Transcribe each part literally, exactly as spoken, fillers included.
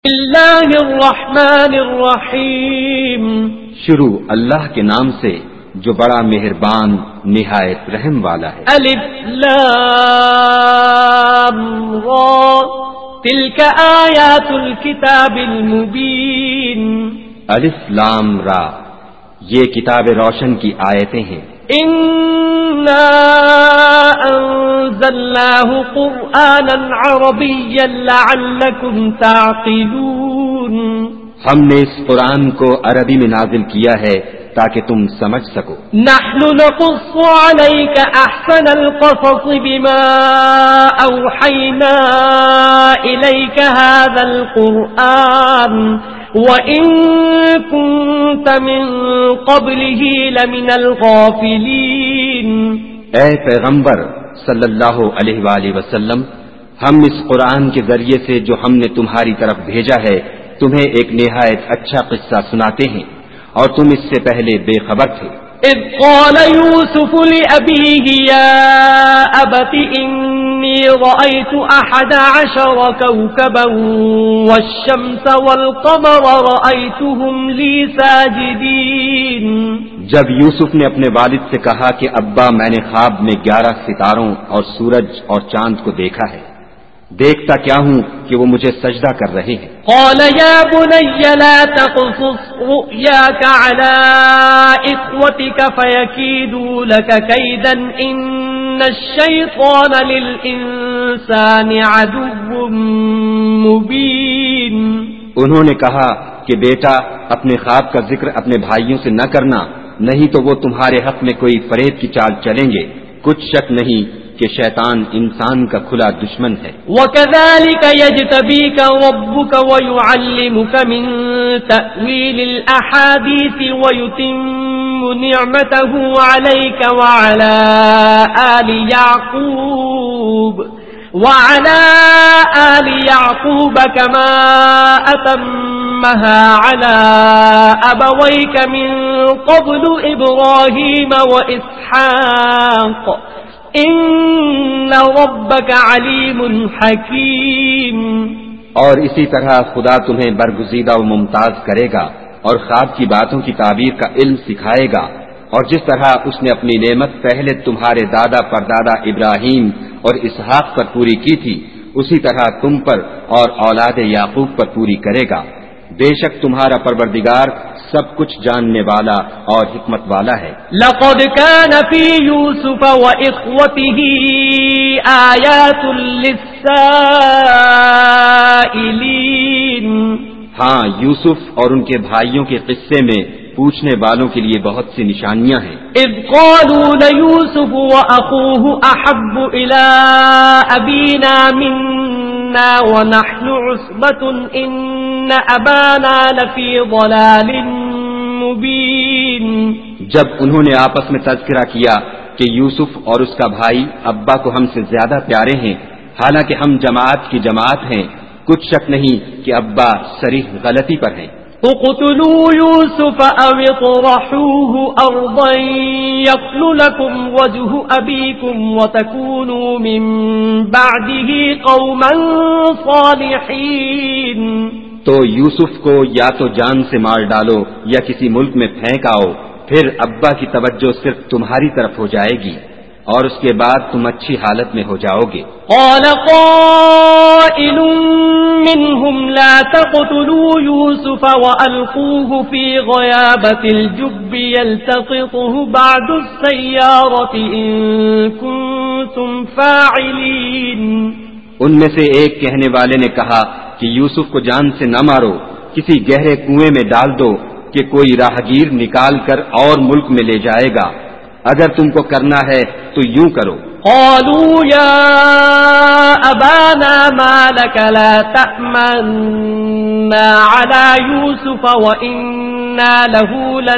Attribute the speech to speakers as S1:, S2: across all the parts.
S1: اللہ الرحمن الرحیم،
S2: شروع اللہ کے نام سے جو بڑا مہربان نہایت رحم والا ہے۔
S1: الف لام را تلک آیات الکتاب المبین۔
S2: الف لام را، یہ کتاب روشن کی آیتیں ہیں۔
S1: انا انزلناه قرآنا عربیا لعلکم تعقلون۔
S2: ہم نے اس قرآن کو عربی میں نازل کیا ہے تاکہ تم سمجھ سکو۔
S1: نحن نقص عليك احسن القصص بما اوحينا اليك هذا القرآن وان كنت من قبله لمن الغافلين۔
S2: اے پیغمبر صلی اللہ علیہ وآلہ وسلم، ہم اس قرآن کے ذریعے سے جو ہم نے تمہاری طرف بھیجا ہے تمہیں ایک نہایت اچھا قصہ سناتے ہیں اور تم اس سے پہلے بے خبر تھے۔
S1: اذ قال يوسف لأبيه يا أبت إني رأيت أحد عشر كوكبا والشمس والقمر رأيتهم لي ساجدين۔
S2: جب یوسف نے اپنے والد سے کہا کہ ابا میں نے خواب میں گیارہ ستاروں اور سورج اور چاند کو دیکھا ہے، دیکھتا کیا ہوں کہ وہ مجھے سجدہ کر رہے ہیں۔
S1: قال يا بني لا تقصص رؤياك على إخوتك فيكيدوا لك كيدا إن الشيطان للإنسان عدو مبين۔
S2: انہوں نے کہا کہ بیٹا اپنے خواب کا ذکر اپنے بھائیوں سے نہ کرنا، نہیں تو وہ تمہارے حق میں کوئی فریب کی چال چلیں گے، کچھ شک نہیں کہ شیطان انسان کا کھلا دشمن ہے۔
S1: وَكَذَلِكَ يَجْتَبِيكَ رَبُّكَ وَيُعَلِّمُكَ مِن تَأْوِيلِ الْأَحَادِيثِ وَيُتِمُّ نِعْمَتَهُ عَلَيْكَ وَعَلَى آلِ يَعْقُوبَ وَعَلَى آلِ يَعْقُوبَ كَمَا أَتَمَّهَا عَلَى أَبَوَيْكَ مِن قَبْلُ إِبْرَاهِيمَ وَإِسْحَاقَ ان ربک علیم حکیم۔
S2: اور اسی طرح خدا تمہیں برگزیدہ و ممتاز کرے گا اور خواب کی باتوں کی تعبیر کا علم سکھائے گا، اور جس طرح اس نے اپنی نعمت پہلے تمہارے دادا پردادا ابراہیم اور اسحاق پر پوری کی تھی اسی طرح تم پر اور اولاد یعقوب پر پوری کرے گا۔ بے شک تمہارا پروردگار سب کچھ جاننے والا اور حکمت والا ہے۔
S1: لقد كان في يوسف وإخوته آيات للسائلين۔
S2: ہاں، یوسف اور ان کے بھائیوں کے قصے میں پوچھنے والوں کے لیے بہت سی نشانیاں ہیں۔
S1: اذ قالوا ليوسف وأخوه أحب إلى أبينا منا ونحن عصبة إن أبانا لفي ضلال مبين۔
S2: جب انہوں نے آپس میں تذکرہ کیا کہ یوسف اور اس کا بھائی ابا کو ہم سے زیادہ پیارے ہیں، حالانکہ ہم جماعت کی جماعت ہیں، کچھ شک نہیں کہ ابا صریح غلطی پر ہیں۔
S1: اقتلوا يوسف أو اطرحوه أرضا يخل لكم وجه أبيكم وتكونوا من بعده قوما صالحين۔
S2: تو یوسف کو یا تو جان سے مار ڈالو یا کسی ملک میں پھینک آؤ، پھر ابا کی توجہ صرف تمہاری طرف ہو جائے گی اور اس کے بعد تم اچھی حالت میں ہو جاؤ گے۔
S1: قال قائل منهم لا تقتلوا يوسف وألقوه في غيابة الجب يلتقطه بعض السيارة إن كنتم فاعلين۔
S2: ان میں سے ایک کہنے والے نے کہا کہ یوسف کو جان سے نہ مارو، کسی گہرے کنویں میں ڈال دو کہ کوئی راہگیر نکال کر اور ملک میں لے جائے گا، اگر تم کو کرنا ہے تو یوں کرو۔
S1: قالوا يا أبانا ما لك لا تأمنا على يوسف وإنا له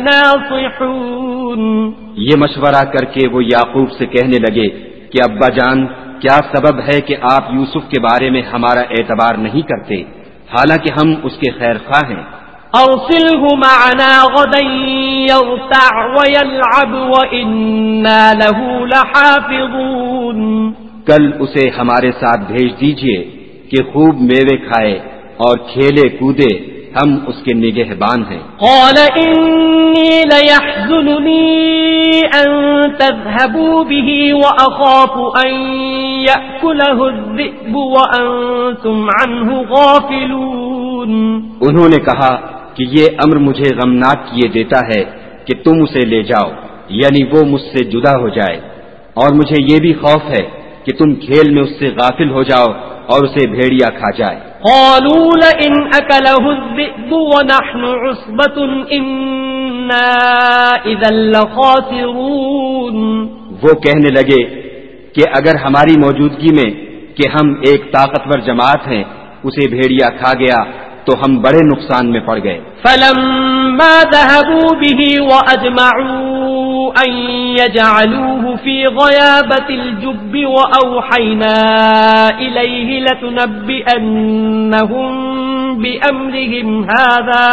S1: لناصحون۔
S2: یہ مشورہ کر کے وہ یعقوب سے کہنے لگے کہ ابا جان، کیا سبب ہے کہ آپ یوسف کے بارے میں ہمارا اعتبار نہیں کرتے، حالانکہ ہم اس کے خیر خواہ ہیں۔
S1: ارسله معنا غدا يرتع ويلعب وإنا له لحافظون۔
S2: کل اسے ہمارے ساتھ بھیج دیجئے کہ خوب میوے کھائے، اور کھیلے کودے ہم اس کے نگہبان ہیں۔
S1: قال انی لیحزننی ان تذهبوا به واخاف ان یأکلہ الذئب وانتم عنہ غافلون۔
S2: انہوں نے کہا کہ یہ امر مجھے غمناک کیے دیتا ہے کہ تم اسے لے جاؤ، یعنی وہ مجھ سے جدا ہو جائے، اور مجھے یہ بھی خوف ہے کہ تم کھیل میں اس سے غافل ہو جاؤ اور اسے بھیڑیا کھا جائے۔
S1: قالوا لئن أكله الذئب ونحن عصبة إنا إذا لخاسرون۔
S2: وہ کہنے لگے کہ اگر ہماری موجودگی میں کہ ہم ایک طاقتور جماعت ہیں اسے بھیڑیا کھا گیا تو ہم بڑے نقصان میں پڑ گئے۔
S1: فلما ذهبوا به وأجمعوا أن يجعلوه في غيابة الجب وأوحينا إليه لتنبئنهم بأمرهم هذا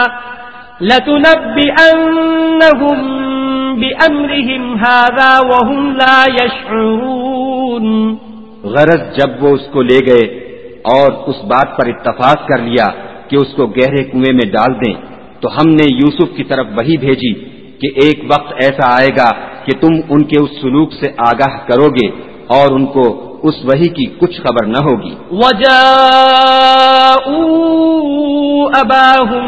S1: لتنبئنهم بأمرهم هذا وهم لا يشعرون۔
S2: غرض جب وہ اس کو لے گئے اور اس بات پر اتفاق کر لیا کہ اس کو گہرے کنویں میں ڈال دیں تو ہم نے یوسف کی طرف وحی بھیجی کہ ایک وقت ایسا آئے گا کہ تم ان کے اس سلوک سے آگاہ کرو گے اور ان کو اس وحی کی کچھ خبر نہ ہوگی۔
S1: وَجَاءُوا أَبَاهُمْ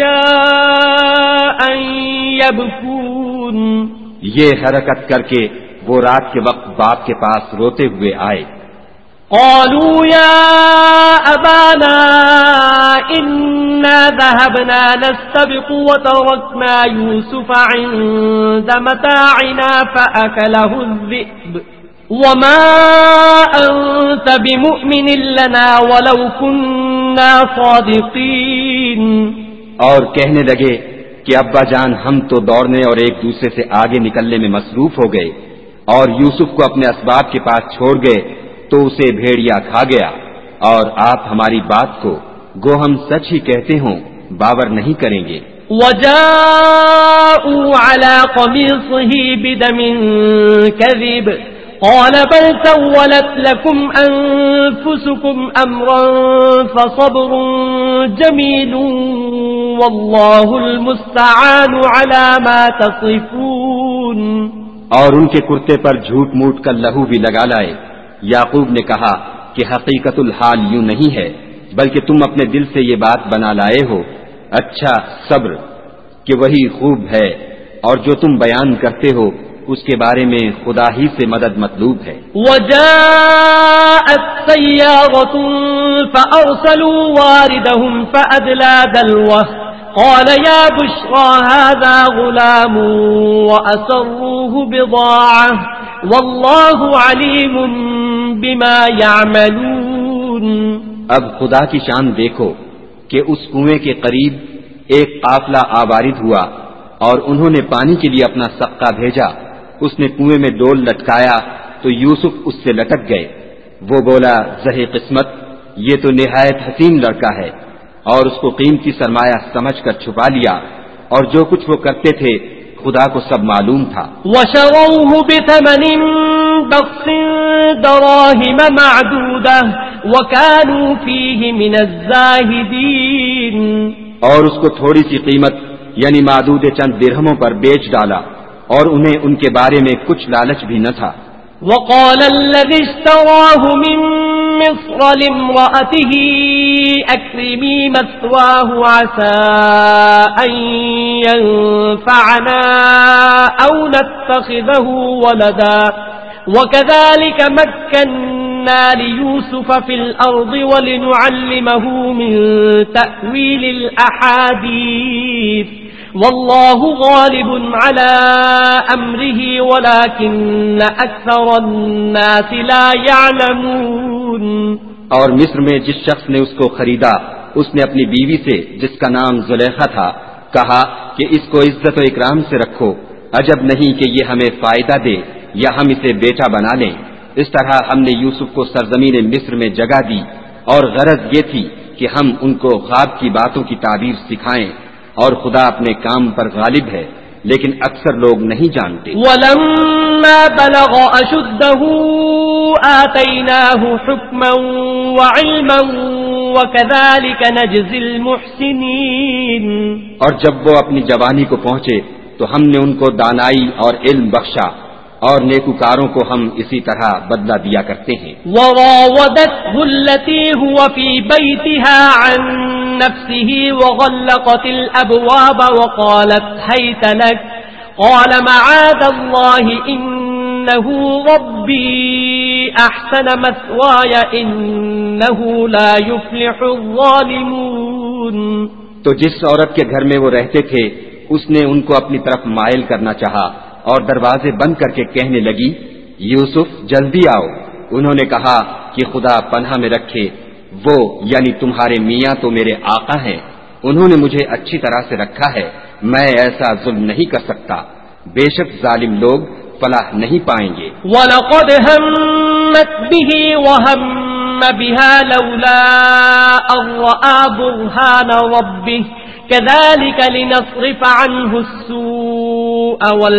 S1: عِشَاءً يَبْكُونَ۔
S2: یہ حرکت کر کے وہ رات کے وقت باپ کے پاس روتے ہوئے آئے۔
S1: قالوا يا أبانا إنا ذهبنا نستبق وتركنا يوسف عند متاعنا فأكله الذئب وما أنت بمؤمن لنا ولو كنا صادقين۔
S2: اور کہنے لگے کہ ابا جان ہم تو دوڑنے اور ایک دوسرے سے آگے نکلنے میں مصروف ہو گئے اور یوسف کو اپنے اسباب کے پاس چھوڑ گئے تو اسے بھیڑیا کھا گیا، اور آپ ہماری بات کو گو ہم سچ ہی کہتے ہوں باور نہیں کریں گے۔
S1: وَجَاءُوا عَلَى قَمِيصِهِ بِدَمٍ كَذِبٍ قَالَ بَلْ سَوَّلَتْ لَكُمْ أَنفُسُكُمْ أَمْرًا فَصَبْرٌ جَمِيلٌ وَاللَّهُ الْمُسْتَعَانُ عَلَى مَا تَصِفُونَ۔
S2: اور ان کے کرتے پر جھوٹ موٹ کا لہو بھی لگا لائے۔ یعقوب نے کہا کہ حقیقت الحال یوں نہیں ہے بلکہ تم اپنے دل سے یہ بات بنا لائے ہو۔ اچھا صبر کہ وہی خوب ہے، اور جو تم بیان کرتے ہو اس کے بارے میں خدا ہی سے مدد مطلوب ہے۔
S1: وَجَاءَتْ سَيَّارَةٌ فَأَرْسَلُوا وَارِدَهُمْ فَأَدْلَىٰ دَلْوَهُ قَالَ يَا بُشْرَىٰ هَٰذَا غُلَامٌ وَأَسَرُّوهُ بِضَاعَةً وَاللَّهُ عَلِيمٌ بِمَا يَعْمَلُونَ۔
S2: اب خدا کی شان دیکھو کہ اس کنویں کے قریب ایک قافلہ آوارد ہوا اور انہوں نے پانی کے لیے اپنا سقا بھیجا۔ اس نے کنویں میں ڈول لٹکایا تو یوسف اس سے لٹک گئے۔ وہ بولا زہے قسمت، یہ تو نہایت حسین لڑکا ہے، اور اس کو قیمتی سرمایہ سمجھ کر چھپا لیا، اور جو کچھ وہ کرتے تھے خدا کو سب معلوم تھا۔
S1: وَشَرَوْهُ بِثَمَنٍ بَخْسٍ دَرَاهِمَ مَعْدُودَةٍ وَكَانُوا فِيهِ مِنَ الزَّاهِدِينَ۔
S2: اور اس کو تھوڑی سی قیمت یعنی معدود چند درہموں پر بیچ ڈالا، اور انہیں ان کے بارے میں کچھ لالچ بھی نہ تھا۔
S1: وَقَالَ الَّذِي اشْتَرَاهُ مِن مِّصْرَ لِامْرَأَتِهِ أَكْرِمِي مَثْوَاهُ عَسَىٰ أَن يَنفَعَنَا أَوْ نَتَّخِذَهُ وَلَدًا وَكَذَٰلِكَ مَكَّنَّا لِيُوسُفَ فِي الْأَرْضِ وَلِنُعَلِّمَهُ مِن تَأْوِيلِ الْأَحَادِيثِ وَاللَّهُ غَالِبٌ عَلَىٰ أَمْرِهِ وَلَٰكِنَّ أَكْثَرَ النَّاسِ لَا يَعْلَمُونَ۔
S2: اور مصر میں جس شخص نے اس کو خریدا اس نے اپنی بیوی سے جس کا نام زلیخا تھا کہا کہ اس کو عزت و اکرام سے رکھو، عجب نہیں کہ یہ ہمیں فائدہ دے یا ہم اسے بیٹا بنا لیں۔ اس طرح ہم نے یوسف کو سرزمین مصر میں جگہ دی، اور غرض یہ تھی کہ ہم ان کو خواب کی باتوں کی تعبیر سکھائیں، اور خدا اپنے کام پر غالب ہے لیکن اکثر لوگ نہیں جانتے۔
S1: وَلَمَّا بَلَغَ أَشُدَّهُ آتَيْنَاهُ حُكْمًا وَعِلْمًا وكذلك نجزي المحسنين.
S2: اور جب وہ اپنی جوانی کو پہنچے تو ہم نے ان کو دانائی اور علم بخشا اور نیکوکاروں کو ہم اسی طرح بدلہ دیا کرتے ہیں.
S1: وراودته التي هو في بيتها عن نفسه وغلقت الأبواب وقالت هيت لك قال معاذ الله إنه ربي أحسن مثواي إنه لا يفلح الظالمون.
S2: تو جس عورت کے گھر میں وہ رہتے تھے اس نے ان کو اپنی طرف مائل کرنا چاہا اور دروازے بند کر کے کہنے لگی یوسف جلدی آؤ. انہوں نے کہا کہ خدا پناہ میں رکھے، وہ یعنی تمہارے میاں تو میرے آقا ہیں، انہوں نے مجھے اچھی طرح سے رکھا ہے، میں ایسا ظلم نہیں کر سکتا. بے شک ظالم لوگ فلاح نہیں پائیں گے.
S1: وَلَقَدْ هَمَّتْ بِهِ وَهَمَّ بِهَا لَوْلَا أَن رَّأَىٰ بُرْهَانَ رَبِّهِ كَذَلِكَ لِنَصْرِفَ عَنْهُ السُّوءَ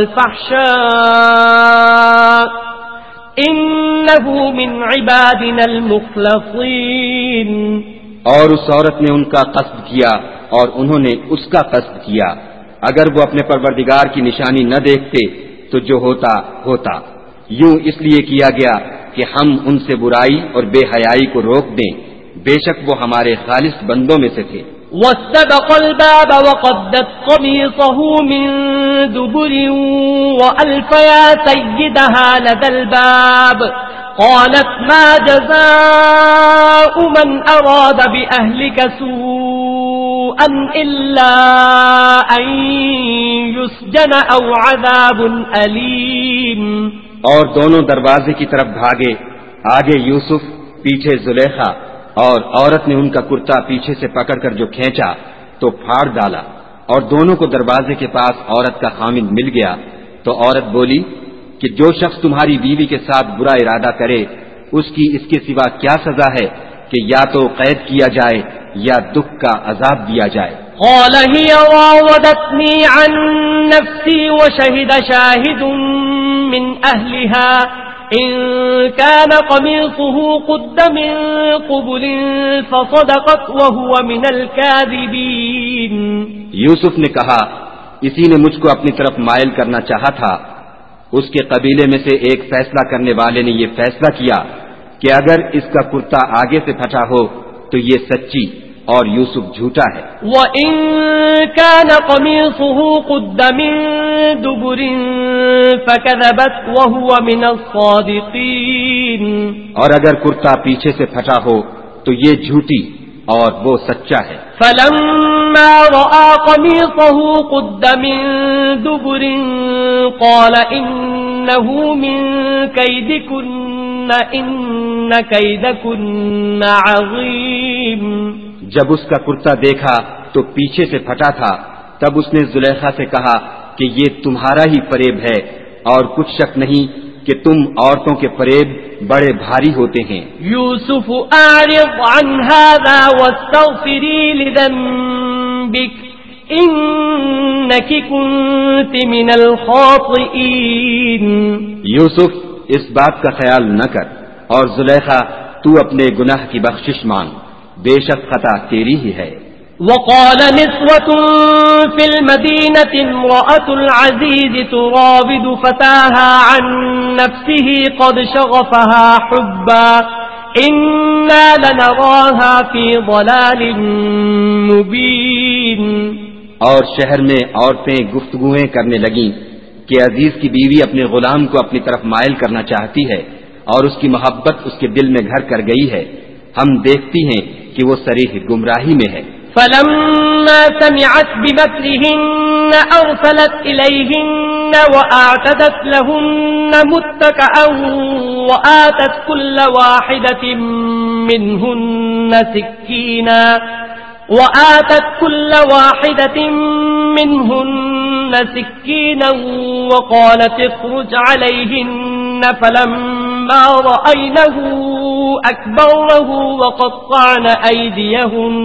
S1: وَالْفَحْشَاءَ إِنَّهُ مِنْ عِبَادِنَا الْمُخْلَصِينَ.
S2: اور اس عورت نے ان کا قصد کیا اور انہوں نے اس کا قصد کیا. اگر وہ اپنے پروردگار کی نشانی نہ دیکھتے تو جو ہوتا ہوتا. یوں اس لیے کیا گیا کہ ہم ان سے برائی اور بے حیائی کو روک دیں، بے شک وہ ہمارے خالص بندوں میں سے تھے.
S1: واستبق الباب وقدت قميصه من دبر وألف يا سيدها لدى الباب قالت ما جزاء من أراد بأهلك سوءا إلا أن يسجن أو عذاب أليم.
S2: اور دونوں دروازے کی طرف بھاگے، آگے یوسف پیچھے زلیخا، اور عورت نے ان کا کرتا پیچھے سے پکڑ کر جو کھینچا تو پھاڑ ڈالا، اور دونوں کو دروازے کے پاس عورت کا خامند مل گیا. تو عورت بولی کہ جو شخص تمہاری بیوی کے ساتھ برا ارادہ کرے اس کی اس کے سوا کیا سزا ہے کہ یا تو قید کیا جائے یا دکھ کا عذاب دیا جائے.
S1: قال هي راودتني عن نفسي وشهد شاهد من أهلها إن كان قميصه قد من قبل فصدقت وهو من الكاذبين.
S2: یوسف نے کہا اسی نے مجھ کو اپنی طرف مائل کرنا چاہا تھا. اس کے قبیلے میں سے ایک فیصلہ کرنے والے نے یہ فیصلہ کیا کہ اگر اس کا کرتا آگے سے پھٹا ہو تو یہ سچی اور یوسف جھوٹا ہے.
S1: وَإِن كَانَ قَمِيصُهُ قُدَّ مِن دُبُرٍ فَكَذَبَتْ وَهُوَ مِنَ الصَّادِقِينَ.
S2: اور اگر کرتا پیچھے سے پھٹا ہو تو یہ جھوٹی اور وہ سچا ہے.
S1: فَلَمَّا رَأَىٰ قَمِيصَهُ قُدَّ مِن دُبُرٍ قَالَ إِنَّهُ مِن كَيْدِكُنَّ إِنَّ كَيْدَكُنَّ عَظِيمٌ.
S2: جب اس کا کرتا دیکھا تو پیچھے سے پھٹا تھا، تب اس نے زلیخا سے کہا کہ یہ تمہارا ہی فریب ہے اور کچھ شک نہیں کہ تم عورتوں کے فریب بڑے بھاری ہوتے ہیں.
S1: یوسف اعرض عن هذا واستغفری لذنبک انک کنت من الخاطئین.
S2: یوسف اس بات کا خیال نہ کر اور زلیخا تو اپنے گناہ کی بخشش مانگ، بے شک خطا تیری ہی ہے.
S1: وقال نسوة في المدينة امرأة العزيز تراود فتاها عن نفسه قد شغفها حبا إنا لنراها في ضلال مبين.
S2: اور شہر میں عورتیں گفتگویں کرنے لگیں کہ عزیز کی بیوی اپنے غلام کو اپنی طرف مائل کرنا چاہتی ہے اور اس کی محبت اس کے دل میں گھر کر گئی ہے، ہم دیکھتی ہیں کہ وہ صریح گمراہی میں ہے.
S1: فلما سمعت بمكرهن أرسلت إليهن وأعتدت لهن متكئا وآتت كل واحدة منهن سكينا وآتت كل واحدة منهن سكينا وقالت اخرج عليهن فلما رأينه أكبرنه وقطعن أيديهن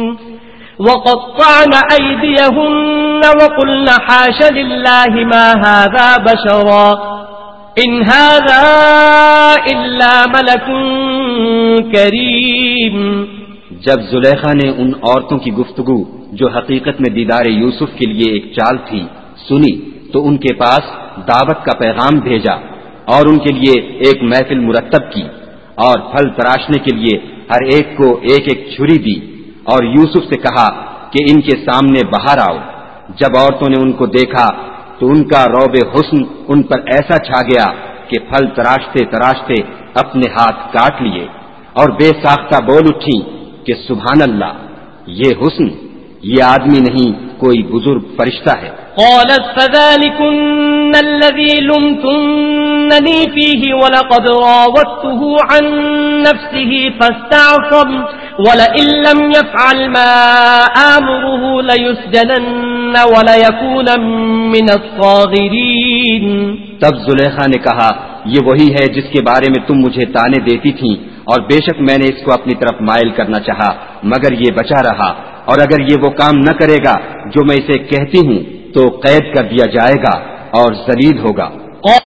S1: وقطعن أيديهن وقلن حاش لله ما هذا بشرا إن هذا إلا ملك كريم.
S2: جب زلیخا نے ان عورتوں کی گفتگو جو حقیقت میں دیدار یوسف کے لیے ایک چال تھی سنی تو ان کے پاس دعوت کا پیغام بھیجا اور ان کے لیے ایک محفل مرتب کی اور پھل تراشنے کے لیے ہر ایک کو ایک ایک چھری دی اور یوسف سے کہا کہ ان کے سامنے باہر آؤ۔ جب عورتوں نے ان کو دیکھا تو ان کا روب حسن ان پر ایسا چھا گیا کہ پھل تراشتے تراشتے اپنے ہاتھ کاٹ لیے اور بے ساختہ بول اٹھی کہ سبحان اللہ، یہ حسن، یہ آدمی نہیں کوئی بزرگ فرشتہ ہے۔
S1: قالت فذلكن الذي لمتنني فيه ولقد راودته عن نفسه فاستعصم ولئن لم يفعل ما آمره ليسجنن وليكون من الصاغرين۔
S2: تب زلیخا نے کہا یہ وہی ہے جس کے بارے میں تم مجھے تانے دیتی تھیں، اور بے شک میں نے اس کو اپنی طرف مائل کرنا چاہا مگر یہ بچا رہا، اور اگر یہ وہ کام نہ کرے گا جو میں اسے کہتی ہوں تو قید کر دیا جائے گا اور ذلیل ہوگا۔